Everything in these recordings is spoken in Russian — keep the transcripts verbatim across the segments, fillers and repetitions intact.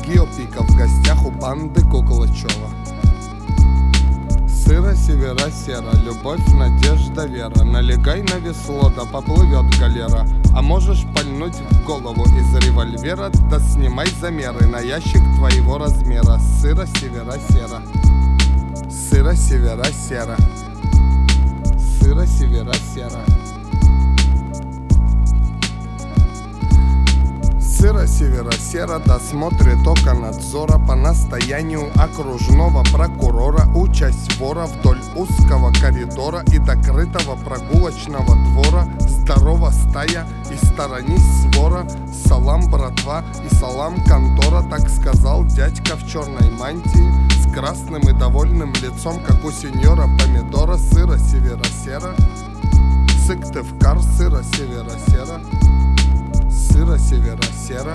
Геопика в гостях у банды Куклачева. Сыро, севера, сера, любовь, надежда, вера. Налегай на весло, да поплывет галера. А можешь пальнуть в голову из револьвера, да снимай замеры на ящик твоего размера. Сыро, севера, сера. Сыро, севера, сера. Сыро, севера, сера. Сыро, севера, сера, досмотрит око надзора по настоянию окружного прокурора, участь вора вдоль узкого коридора и до крытого прогулочного двора. Здорово, стая, и сторонись свора. Салам, братва, и салам, контора. Так сказал дядька в черной мантии с красным и довольным лицом, как у сеньора помидора. Сыро, севера, сера. Сыктывкар, сыро, севера, сера. Сыро, севера, сера.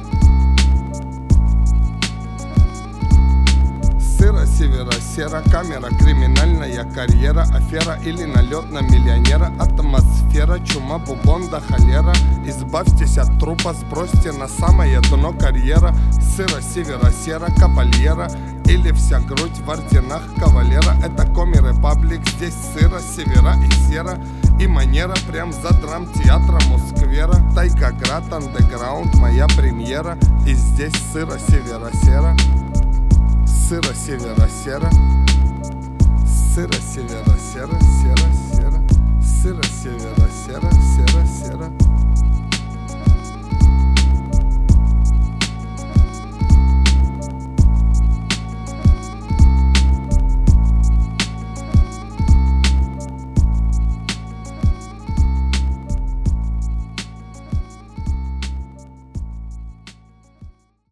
Сыро, севера, сера. Камера, криминальная карьера, афера или налет на миллионера. Атмосфера, чума, бубон да холера. Избавьтесь от трупа, сбросьте на самое дно карьера. Сыро, севера, сера, кабальера или вся грудь в орденах кавалера. Это Коми Репаблик, здесь сыро, севера и сера. И манера прям за драмтеатром у сквера. Тайгаград, андеграунд, моя премьера. И здесь сыро, севера, сера. Сыро, севера, сера. Сыро, севера, сера, сера.